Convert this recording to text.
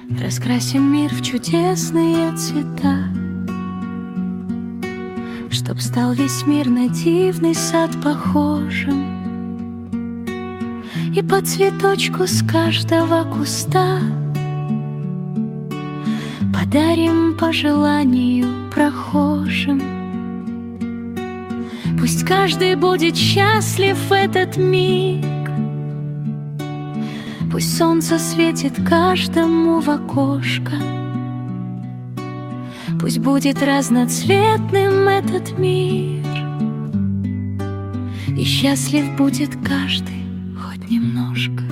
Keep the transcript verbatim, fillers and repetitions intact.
Раскрасим мир в чудесные цвета, чтоб стал весь мир на дивный сад похожим, и по цветочку с каждого куста подарим по желанию прохожим. Пусть каждый будет счастлив в этот миг, пусть солнце светит каждому в окошко, пусть будет разноцветным этот мир, и счастлив будет каждый хоть немножко.